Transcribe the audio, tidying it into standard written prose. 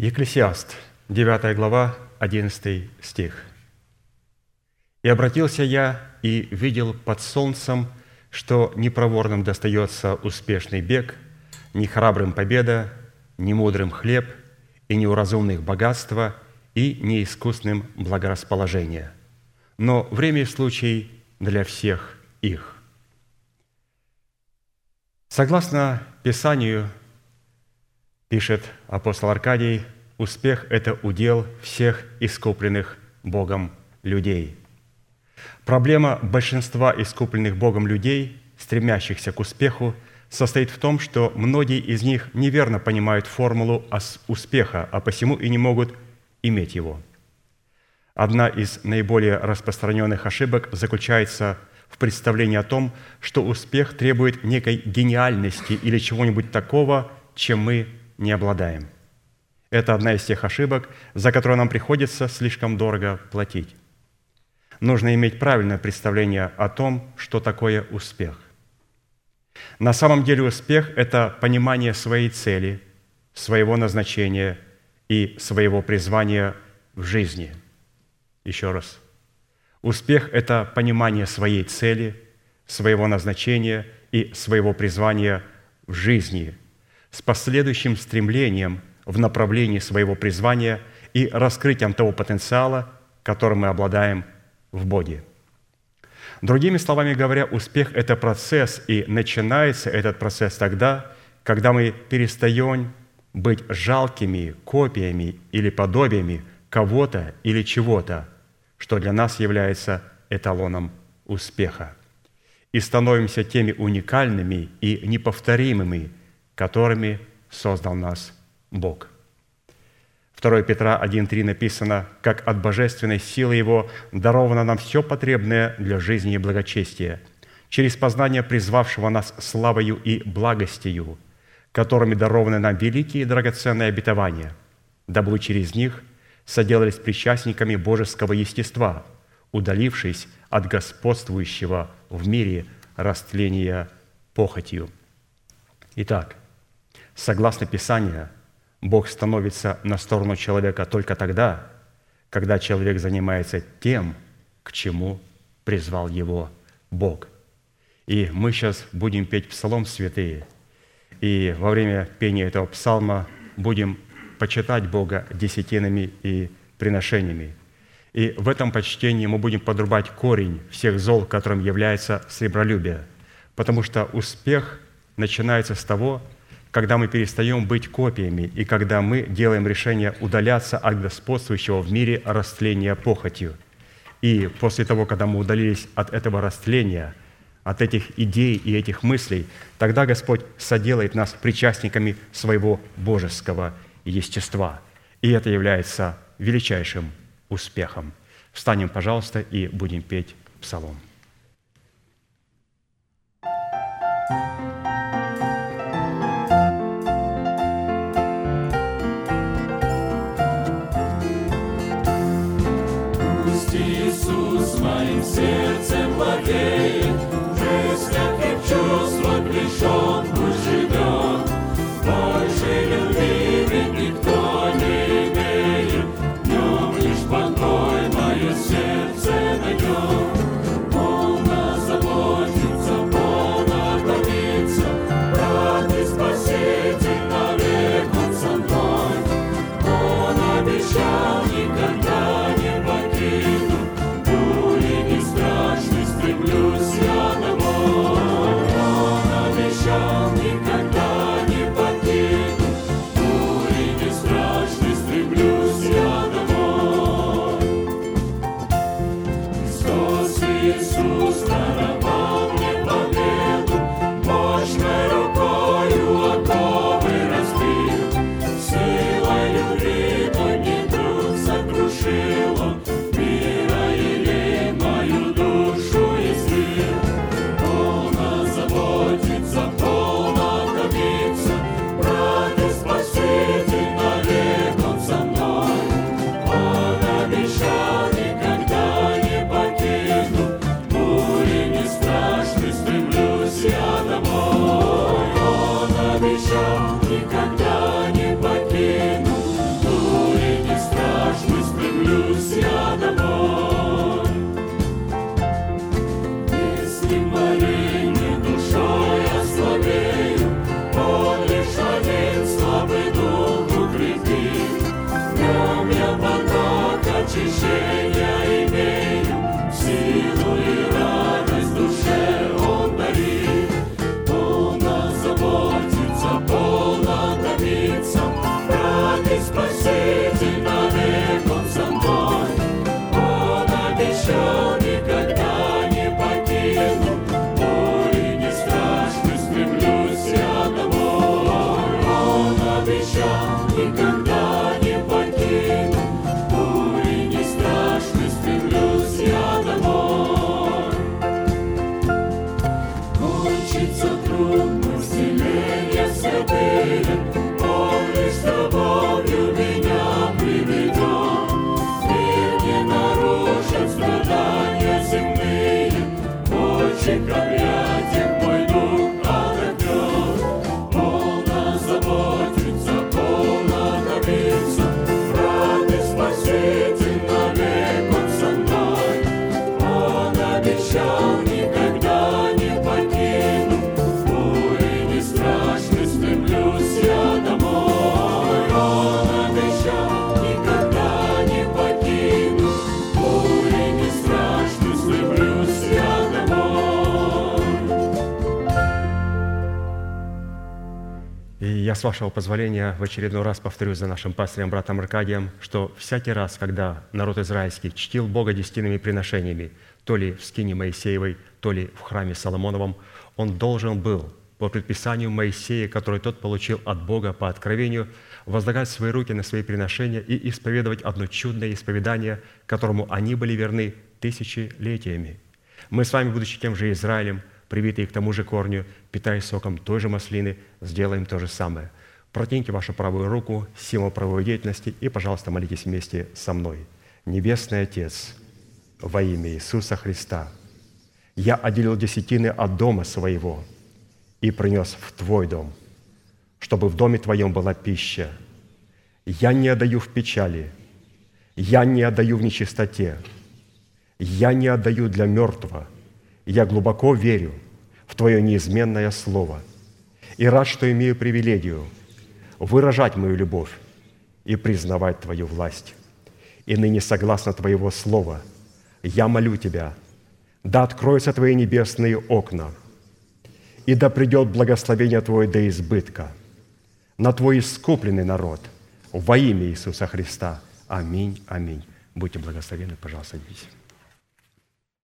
Екклесиаст, 9 глава, 11 стих. «И обратился я, и видел под солнцем, что ни проворным достается успешный бег, ни храбрым победа, ни мудрым хлеб, и ни у разумных богатства, и ни искусным благорасположение. Но время и случай для всех их». Согласно Писанию, пишет апостол Аркадий, успех – это удел всех искупленных Богом людей. Проблема большинства искупленных Богом людей, стремящихся к успеху, состоит в том, что многие из них неверно понимают формулу успеха, а посему и не могут иметь его. Одна из наиболее распространенных ошибок заключается в представлении о том, что успех требует некой гениальности или чего-нибудь такого, чем мы не обладаем. Это одна из тех ошибок, за которые нам приходится слишком дорого платить. Нужно иметь правильное представление о том, что такое успех. На самом деле успех – это понимание своей цели, своего назначения и своего призвания в жизни. Еще раз. Успех – это понимание своей цели, своего назначения и своего призвания в жизни с последующим стремлением в направлении своего призвания и раскрытием того потенциала, которым мы обладаем в Боге. Другими словами говоря, успех – это процесс, и начинается этот процесс тогда, когда мы перестаем быть жалкими копиями или подобиями кого-то или чего-то, что для нас является эталоном успеха, и становимся теми уникальными и неповторимыми, которыми создал нас Бог. 2 Петра 1,3 написано: «Как от божественной силы Его даровано нам все потребное для жизни и благочестия, через познание призвавшего нас славою и благостью, которыми дарованы нам великие и драгоценные обетования, дабы вы через них соделались причастниками божеского естества, удалившись от господствующего в мире растления похотью». Итак, согласно Писанию, Бог становится на сторону человека только тогда, когда человек занимается тем, к чему призвал его Бог. И мы сейчас будем петь псалом святые, и во время пения этого псалма будем почитать Бога десятинами и приношениями. И в этом почтении мы будем подрубать корень всех зол, которым является сребролюбие, потому что успех начинается с того, когда мы перестаем быть копиями и когда мы делаем решение удаляться от господствующего в мире растления похотью. И после того, когда мы удалились от этого растления, от этих идей и этих мыслей, тогда Господь соделает нас причастниками своего божеского естества. И это является величайшим успехом. Встанем, пожалуйста, и будем петь псалом. Сердцем владеет, жизнь всяких чувств отвлечен, пусть живет. Больше любви ведь никто не имеет, в нем лишь покой мое сердце найдет. Полно заботится, полно томится, брат и спаситель навек он со мной. Он обещал никогда не покину, стремлюсь я домой. Он обещал никогда не покину, бури не страшны, стремлюсь я домой. Христос Иисус даровал мне победу, мощной рукою оковы разбил, силой любви мой не друг сокрушил он, мира или мою душу. Полно томится, брат и спаситель навек он со мной. Он обещал никогда не покину, бури не страшны, стремлюсь я домой. Он обещал никогда не покину, Он лишь любовью меня приведет. Мир не нарушит страдания земные, в отчих объятиях мой дух отдохнет. Полно заботится, полно томится, радость Спаситель навек Он со мной. Он обещал, никогда не покину, бури не страшны, стремлюсь я домой. Он обещал, никогда не покину, бури не страшны, стремлюсь я домой. И я, с вашего позволения, в очередной раз повторю за нашим пастырем, братом Аркадием, что всякий раз, когда народ израильский чтил Бога десятинными приношениями, то ли в скине Моисеевой, то ли в храме Соломоновом, он должен был, по предписанию Моисея, который тот получил от Бога по откровению, возлагать свои руки на свои приношения и исповедовать одно чудное исповедание, которому они были верны тысячелетиями. Мы с вами, будучи тем же Израилем, привитые к тому же корню, питаясь соком той же маслины, сделаем то же самое. Протяните вашу правую руку, символ правовой деятельности, и, пожалуйста, молитесь вместе со мной. Небесный Отец, во имя Иисуса Христа, я отделил десятины от дома своего и принес в Твой дом, чтобы в доме Твоем была пища. Я не отдаю в печали, я не отдаю в нечистоте, я не отдаю для мертвого. Я глубоко верю в Твое неизменное Слово и рад, что имею привилегию выражать мою любовь и признавать Твою власть. И ныне, согласно Твоего Слова, я молю Тебя, да откроются Твои небесные окна, и да придет благословение Твое до избытка на Твой искупленный народ во имя Иисуса Христа. Аминь, аминь. Будьте благословенны, пожалуйста, садитесь.